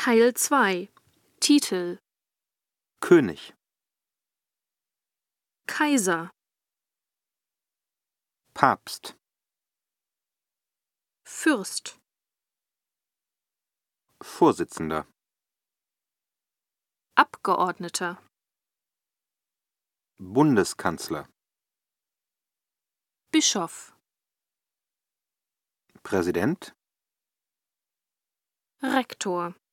Teil 2 Titel König, Kaiser, Papst, Fürst, Vorsitzender, Abgeordneter, Bundeskanzler, Bischof, Präsident, Rektor.